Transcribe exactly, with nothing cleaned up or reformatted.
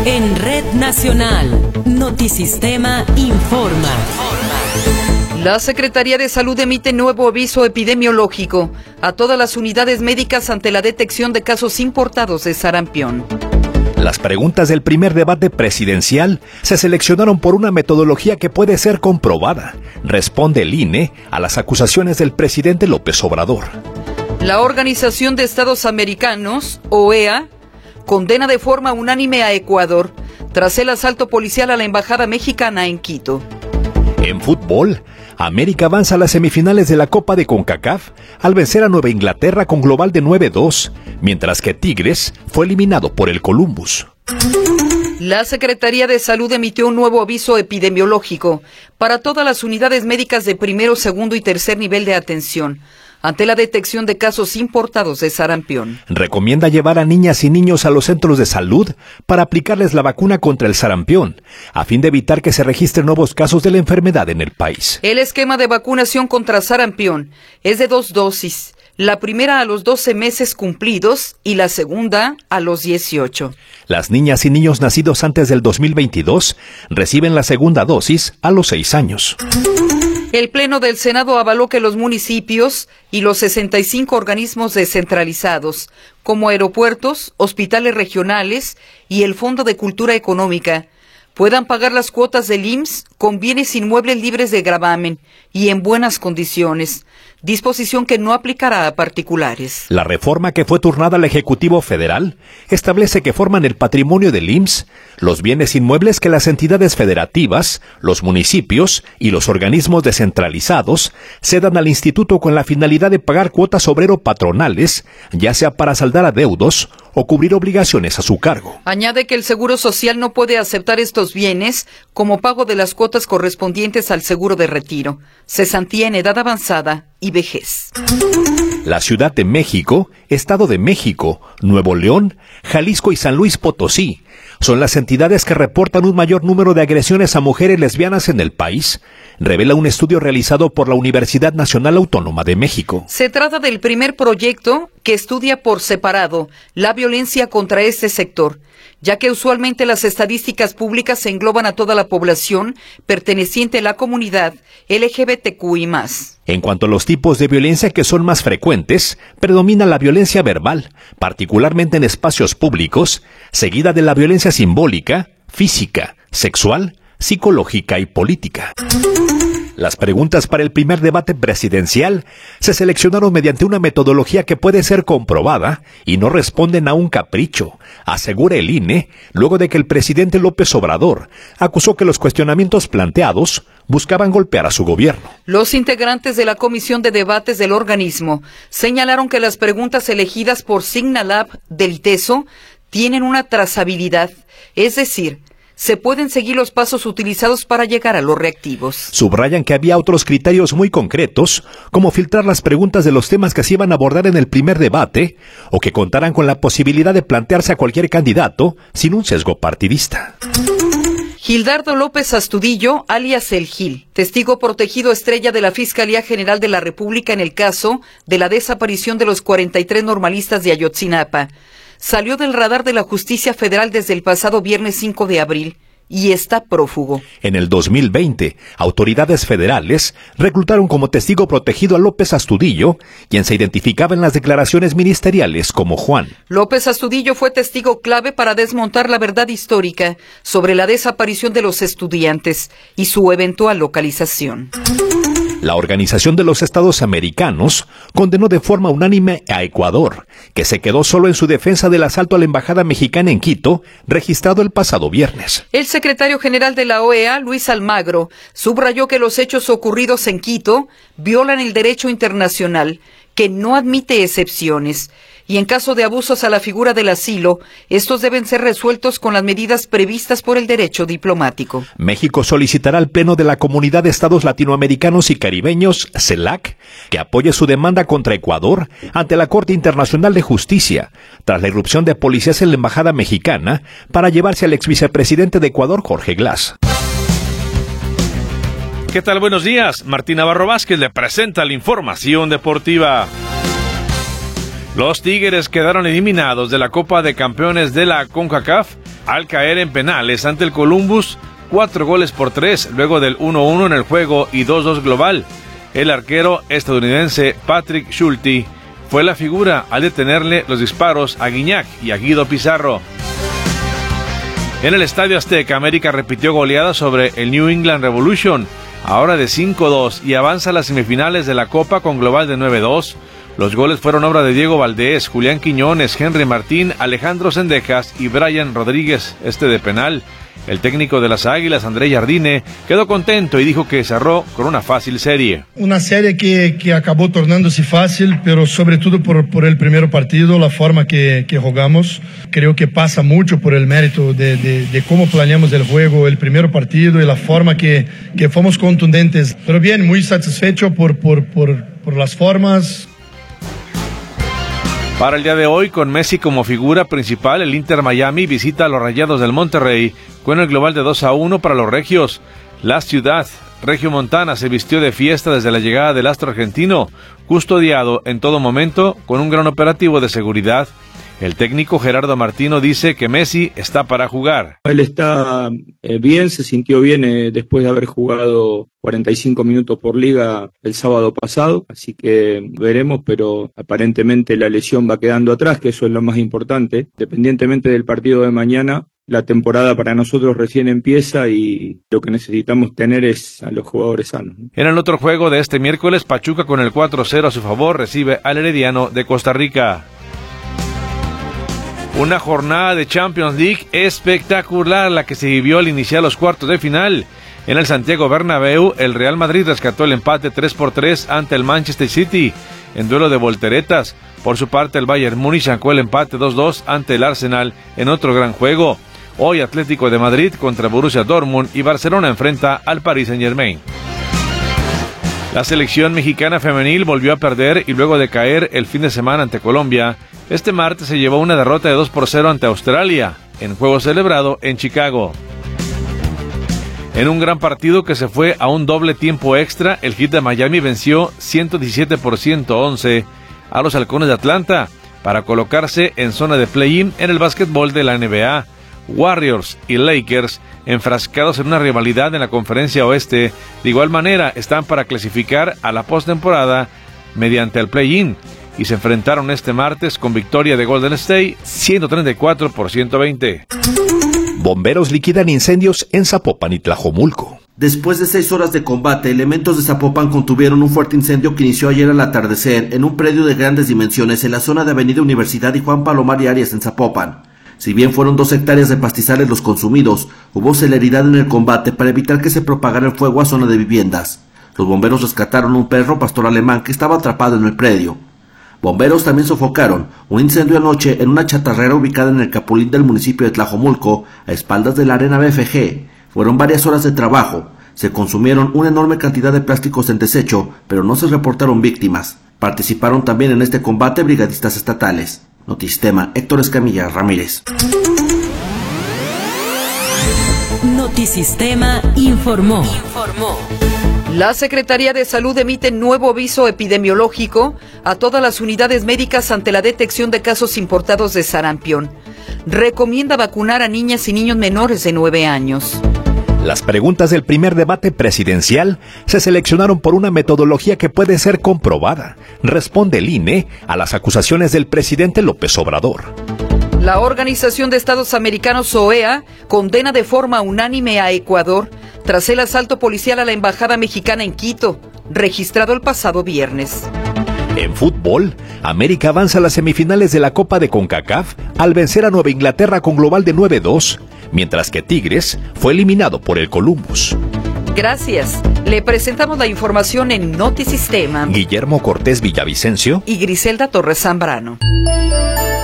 En Red Nacional, Notisistema informa. La Secretaría de Salud emite nuevo aviso epidemiológico a todas las unidades médicas ante la detección de casos importados de sarampión. Las preguntas del primer debate presidencial se seleccionaron por una metodología que puede ser comprobada. Responde el I N E a las acusaciones del presidente López Obrador. La Organización de Estados Americanos, O E A, condena de forma unánime a Ecuador tras el asalto policial a la embajada mexicana en Quito. En fútbol, América avanza a las semifinales de la Copa de CONCACAF al vencer a Nueva Inglaterra con global de nueve dos, mientras que Tigres fue eliminado por el Columbus. La Secretaría de Salud emitió un nuevo aviso epidemiológico para todas las unidades médicas de primero, segundo y tercer nivel de atención ante la detección de casos importados de sarampión. Recomienda llevar a niñas y niños a los centros de salud para aplicarles la vacuna contra el sarampión, a fin de evitar que se registren nuevos casos de la enfermedad en el país. El esquema de vacunación contra sarampión es de dos dosis, la primera a los doce meses cumplidos y la segunda a los dieciocho. Las niñas y niños nacidos antes del dos mil veintidós reciben la segunda dosis a los seis años. El Pleno del Senado avaló que los municipios y los sesenta y cinco organismos descentralizados, como aeropuertos, hospitales regionales y el Fondo de Cultura Económica, puedan pagar las cuotas del I M S S con bienes inmuebles libres de gravamen y en buenas condiciones, disposición que no aplicará a particulares. La reforma que fue turnada al Ejecutivo Federal establece que forman el patrimonio del I M S S los bienes inmuebles que las entidades federativas, los municipios y los organismos descentralizados cedan al instituto con la finalidad de pagar cuotas obrero-patronales, ya sea para saldar adeudos o cubrir obligaciones a su cargo. Añade que el Seguro Social no puede aceptar estos bienes como pago de las cuotas correspondientes al seguro de retiro, cesantía en edad avanzada y vejez. La Ciudad de México, Estado de México, Nuevo León, Jalisco y San Luis Potosí son las entidades que reportan un mayor número de agresiones a mujeres lesbianas en el país, revela un estudio realizado por la Universidad Nacional Autónoma de México. Se trata del primer proyecto que estudia por separado la violencia contra este sector, ya que usualmente las estadísticas públicas engloban a toda la población perteneciente a la comunidad L G B T Q y más. En cuanto a los tipos de violencia que son más frecuentes, predomina la violencia verbal, particularmente en espacios públicos, seguida de la violencia simbólica, física, sexual, psicológica y política. Las preguntas para el primer debate presidencial se seleccionaron mediante una metodología que puede ser comprobada y no responden a un capricho, asegura el I N E, luego de que el presidente López Obrador acusó que los cuestionamientos planteados buscaban golpear a su gobierno. Los integrantes de la Comisión de Debates del organismo señalaron que las preguntas elegidas por Signalab del ITESO tienen una trazabilidad, es decir, se pueden seguir los pasos utilizados para llegar a los reactivos. Subrayan que había otros criterios muy concretos, como filtrar las preguntas de los temas que se iban a abordar en el primer debate, o que contaran con la posibilidad de plantearse a cualquier candidato sin un sesgo partidista. Gildardo López Astudillo, alias El Gil, testigo protegido estrella de la Fiscalía General de la República en el caso de la desaparición de los cuarenta y tres normalistas de Ayotzinapa, salió del radar de la Justicia Federal desde el pasado viernes cinco de abril y está prófugo. En el dos mil veinte, autoridades federales reclutaron como testigo protegido a López Astudillo, quien se identificaba en las declaraciones ministeriales como Juan. López Astudillo fue testigo clave para desmontar la verdad histórica sobre la desaparición de los estudiantes y su eventual localización. La Organización de los Estados Americanos condenó de forma unánime a Ecuador, que se quedó solo en su defensa del asalto a la embajada mexicana en Quito, registrado el pasado viernes. El secretario general de la O E A, Luis Almagro, subrayó que los hechos ocurridos en Quito violan el derecho internacional, que no admite excepciones, y en caso de abusos a la figura del asilo, estos deben ser resueltos con las medidas previstas por el derecho diplomático. México solicitará al Pleno de la Comunidad de Estados Latinoamericanos y Caribeños, CELAC, que apoye su demanda contra Ecuador ante la Corte Internacional de Justicia, tras la irrupción de policías en la embajada mexicana para llevarse al exvicepresidente de Ecuador, Jorge Glass. ¿Qué tal? Buenos días. Martín Navarro Vázquez le presenta la información deportiva. Los Tigres quedaron eliminados de la Copa de Campeones de la CONCACAF al caer en penales ante el Columbus, cuatro goles por tres, luego del uno uno en el juego y dos dos global. El arquero estadounidense Patrick Schulte fue la figura al detenerle los disparos a Guiñac y a Guido Pizarro. En el Estadio Azteca, América repitió goleada sobre el New England Revolution, ahora de cinco dos, y avanza a las semifinales de la Copa con global de nueve dos. Los goles fueron obra de Diego Valdés, Julián Quiñones, Henry Martín, Alejandro Sendejas y Brian Rodríguez, este de penal. El técnico de las Águilas, André Jardine, quedó contento y dijo que cerró con una fácil serie. Una serie que, que acabó tornándose fácil, pero sobre todo por, por el primer partido, la forma que, que jugamos. Creo que pasa mucho por el mérito de, de, de cómo planeamos el juego, el primer partido y la forma que, que fuimos contundentes. Pero bien, muy satisfecho por, por, por, por las formas. Para el día de hoy, con Messi como figura principal, el Inter Miami visita a los Rayados del Monterrey con el global de dos a uno para los regios. La ciudad regiomontana se vistió de fiesta desde la llegada del astro argentino, custodiado en todo momento con un gran operativo de seguridad. El técnico Gerardo Martino dice que Messi está para jugar. Él está eh, bien, se sintió bien eh, después de haber jugado cuarenta y cinco minutos por liga el sábado pasado, así que veremos, pero aparentemente la lesión va quedando atrás, que eso es lo más importante. Independientemente del partido de mañana, la temporada para nosotros recién empieza y lo que necesitamos tener es a los jugadores sanos. En el otro juego de este miércoles, Pachuca con el cuatro cero a su favor recibe al Herediano de Costa Rica. Una jornada de Champions League espectacular la que se vivió al iniciar los cuartos de final. En el Santiago Bernabéu, el Real Madrid rescató el empate tres por tres ante el Manchester City en duelo de volteretas. Por su parte, el Bayern Múnich sacó el empate dos dos ante el Arsenal en otro gran juego. Hoy Atlético de Madrid contra Borussia Dortmund y Barcelona enfrenta al Paris Saint-Germain. La selección mexicana femenil volvió a perder y luego de caer el fin de semana ante Colombia, este martes se llevó una derrota de dos por cero ante Australia, en juego celebrado en Chicago. En un gran partido que se fue a un doble tiempo extra, el Heat de Miami venció ciento diecisiete por ciento once a los Halcones de Atlanta para colocarse en zona de play-in en el básquetbol de la N B A. Warriors y Lakers, enfrascados en una rivalidad en la Conferencia Oeste, de igual manera están para clasificar a la postemporada mediante el play-in y se enfrentaron este martes con victoria de Golden State ciento treinta y cuatro por ciento veinte. Bomberos liquidan incendios en Zapopan y Tlajomulco. Después de seis horas de combate, elementos de Zapopan contuvieron un fuerte incendio que inició ayer al atardecer en un predio de grandes dimensiones en la zona de Avenida Universidad y Juan Palomar y Arias en Zapopan. Si bien fueron dos hectáreas de pastizales los consumidos, hubo celeridad en el combate para evitar que se propagara el fuego a zona de viviendas. Los bomberos rescataron un perro pastor alemán que estaba atrapado en el predio. Bomberos también sofocaron un incendio anoche en una chatarrera ubicada en el Capulín del municipio de Tlajomulco, a espaldas de la Arena B F G. Fueron varias horas de trabajo. Se consumieron una enorme cantidad de plásticos en desecho, pero no se reportaron víctimas. Participaron también en este combate brigadistas estatales. Notisistema, Héctor Escamilla Ramírez. Notisistema informó. informó. La Secretaría de Salud emite nuevo aviso epidemiológico a todas las unidades médicas ante la detección de casos importados de sarampión. Recomienda vacunar a niñas y niños menores de nueve años. Las preguntas del primer debate presidencial se seleccionaron por una metodología que puede ser comprobada. Responde el I N E a las acusaciones del presidente López Obrador. La Organización de Estados Americanos, O E A, condena de forma unánime a Ecuador tras el asalto policial a la embajada mexicana en Quito, registrado el pasado viernes. En fútbol, América avanza a las semifinales de la Copa de CONCACAF al vencer a Nueva Inglaterra con global de nueve dos, mientras que Tigres fue eliminado por el Columbus. Gracias. Le presentamos la información en Notisistema. Guillermo Cortés Villavicencio y Griselda Torres Zambrano.